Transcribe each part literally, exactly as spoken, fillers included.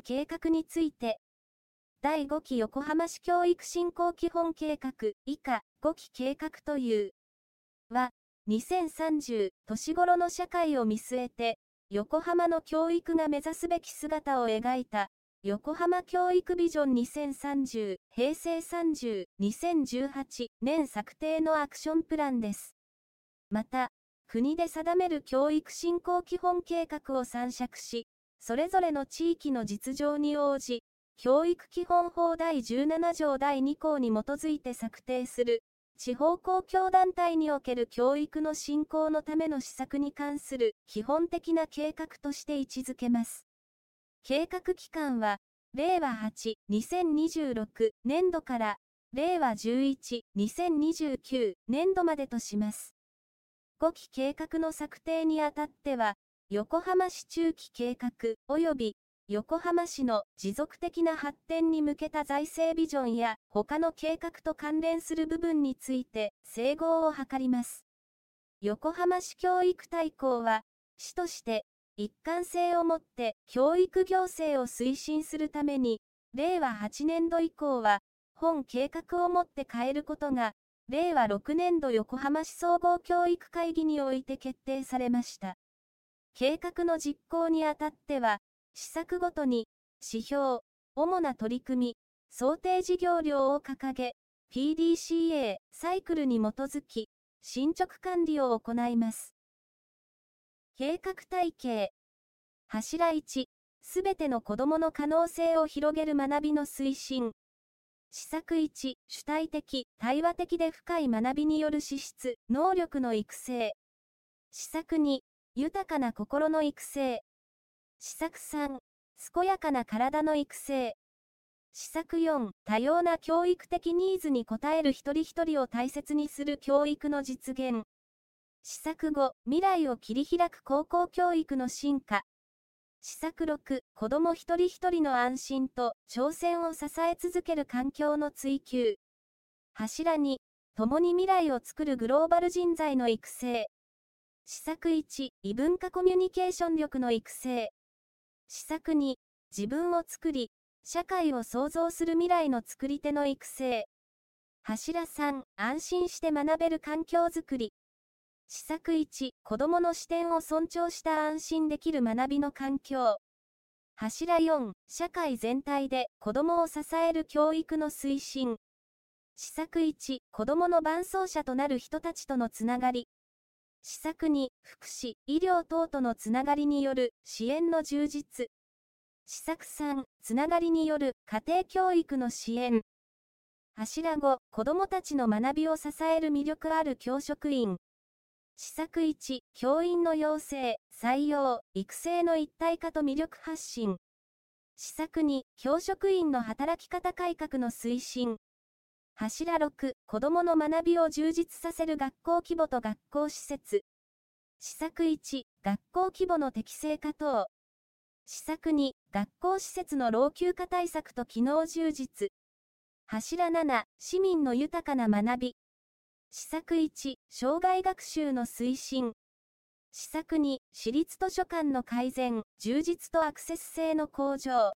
計画について、だいごき横浜市教育振興基本計画以下ごき計画というは、にせんさんじゅう年頃の社会を見据えて、横浜の教育が目指すべき姿を描いた、横浜教育ビジョンにせんさんじゅう、平成さんじゅう、にせんじゅうはちねん策定のアクションプランです。また、国で定める教育振興基本計画を参酌し、それぞれの地域の実情に応じ、教育基本法だいじゅうななじょうだいにこうに基づいて策定する、地方公共団体における教育の振興のための施策に関する基本的な計画として位置づけます。計画期間は、れいわはち、にせんにじゅうろくねんどから、れいわじゅういち、にせんにじゅうきゅうねんどまでとします。ごき計画の策定にあたっては、横浜市中期計画及び横浜市の持続的な発展に向けた財政ビジョンや他の計画と関連する部分について整合を図ります。横浜市教育大綱は、市として一貫性をもって教育行政を推進するために、れいわはちねんど以降は、本計画をもって変えることが、れいわろくねんど横浜市総合教育会議において決定されました。計画の実行にあたっては、施策ごとに、指標、主な取り組み、想定事業量を掲げ、ピーディーシーエー サイクルに基づき、進捗管理を行います。計画体系。柱いち、すべての子どもの可能性を広げる学びの推進。施策いち、主体的、対話的で深い学びによる資質、能力の育成。施策に、豊かな心の育成。施策さん、健やかな体の育成。施策よん、多様な教育的ニーズに応える一人一人を大切にする教育の実現。施策ご、未来を切り開く高校教育の進化。施策ろく、子ども一人一人の安心と挑戦を支え続ける環境の追求。柱に、共に未来を作るグローバル人材の育成。施策いち、異文化コミュニケーション力の育成。施策に、自分を作り、社会を創造する未来の作り手の育成。柱さん、安心して学べる環境づくり。施策いち、子どもの視点を尊重した安心できる学びの環境。柱よん、社会全体で子どもを支える教育の推進。施策いち、子どもの伴走者となる人たちとのつながり。施策に、福祉、医療等とのつながりによる支援の充実。施策さん、つながりによる家庭教育の支援。柱ご、子どもたちの学びを支える魅力ある教職員。施策いち、教員の養成、採用、育成の一体化と魅力発信。施策に、教職員の働き方改革の推進。柱ろく、子どもの学びを充実させる学校規模と学校施設。施策いち、学校規模の適正化等。施策に、学校施設の老朽化対策と機能充実。柱なな、市民の豊かな学び。施策いち、生涯学習の推進。施策に、私立図書館の改善、充実とアクセス性の向上。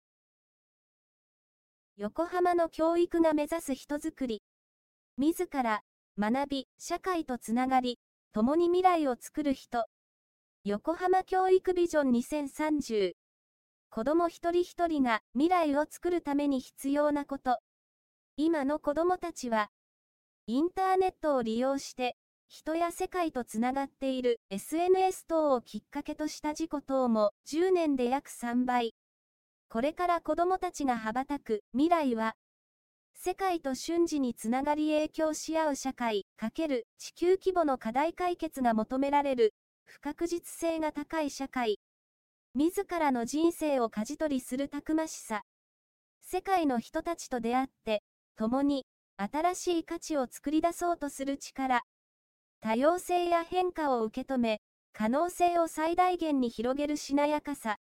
横浜の教育が目指す人づくり。自ら、学び、社会とつながり、共に未来を作る人。横浜教育ビジョンにせんさんじゅう。子ども一人一人が未来を作るために必要なこと。今の子どもたちは、インターネットを利用して、人や世界とつながっている エスエヌエス 等をきっかけとした事故等もじゅうねんで約さんばい。これから子どもたちが羽ばたく未来は、世界と瞬時につながり影響し合う社会×地球規模の課題解決が求められる不確実性が高い社会。自らの人生を舵取りするたくましさ。世界の人たちと出会って、共に新しい価値を作り出そうとする力。多様性や変化を受け止め、可能性を最大限に広げるしなやかさ。